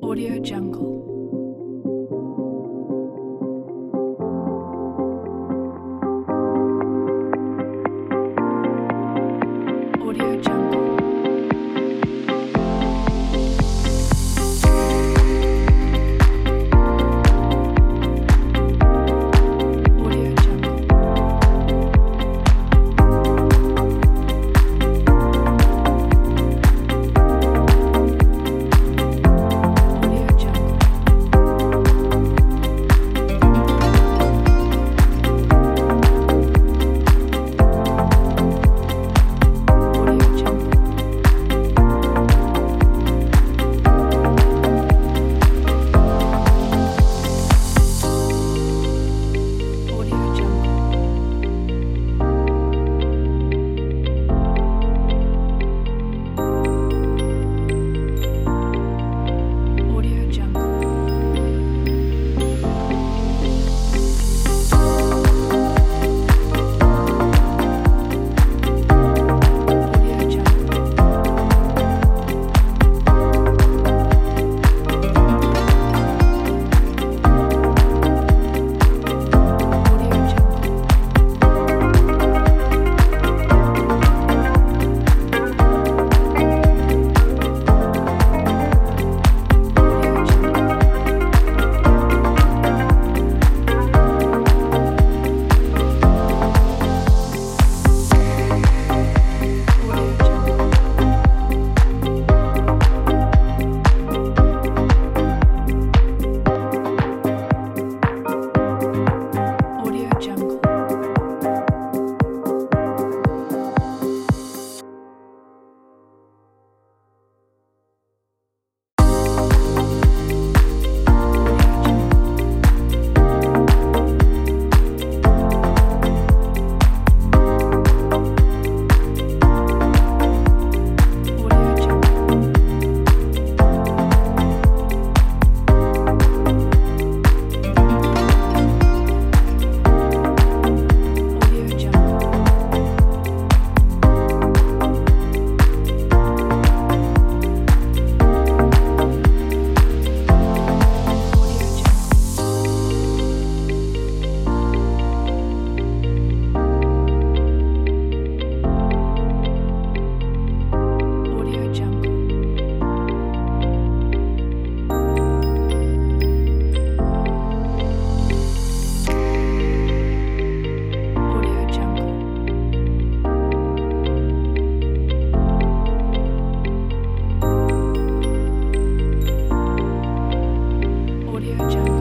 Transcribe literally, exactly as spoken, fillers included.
Audio Jungle. Audio Jungle. Audio Jungle. Audio Jungle. Audio Jungle. Audio Jungle. Audio Jungle. Audio Jungle. Audio Jungle. Audio Jungle. Audio Jungle. Audio Jungle. Audio Jungle. Audio Jungle. Audio Jungle. Audio Jungle. Audio Jungle. Audio Jungle.